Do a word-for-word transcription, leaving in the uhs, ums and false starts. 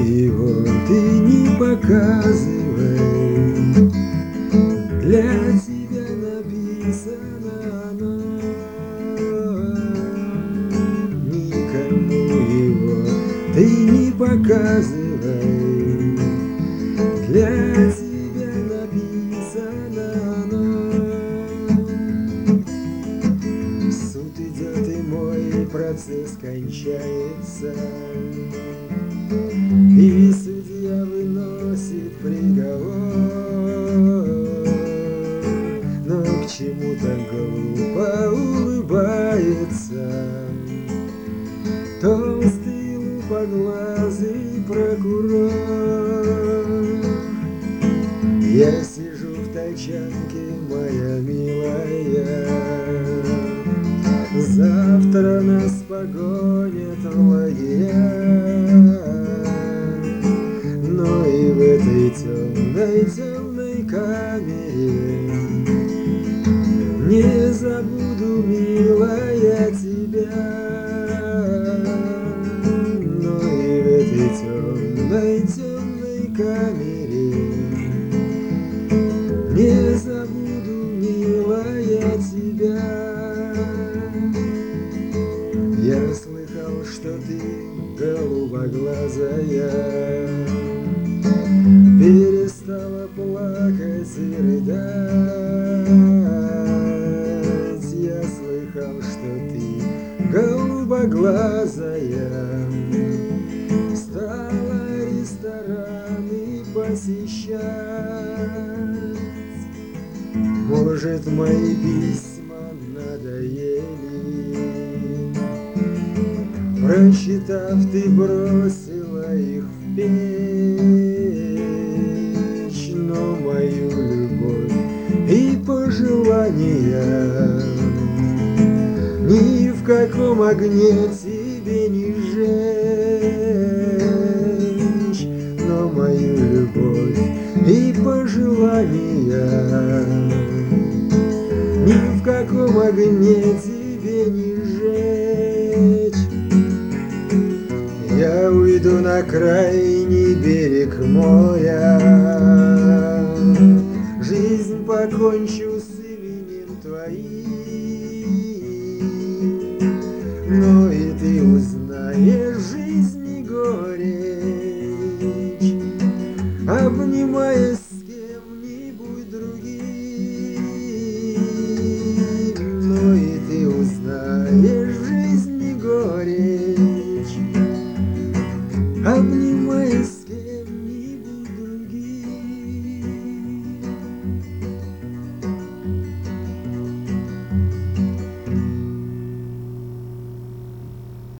его ты не показывай. Для тебя написано оно, никому его ты не показывай. Для тебя написано оно. Суд идет и мой процесс кончается, и судья выносит приговор. Но к чему так глупо улыбается толстый лупоглазый прокурор? Я сижу в тачанке, моя милая, завтра нас погонят в лагеря. Но и в этой темной, темной камере не забуду, милая, тебя. Но и в этой темной, темной камере не забуду, милая, тебя. Я слыхал, что ты голубоглазая, перестала плакать и рыдать. Я слыхал, что ты голубоглазая, стала рестораны посещать. Может, мои письма надоели, прочитав, ты бросила их в печь. Но мою любовь и пожелания ни в каком огне тебе не сжечь. Но мою любовь и пожелания ни в каком огне тебе не сжечь. Я уйду на крайний берег моря, жизнь покончу с именем твоим. Но и ты узнаешь жизни горе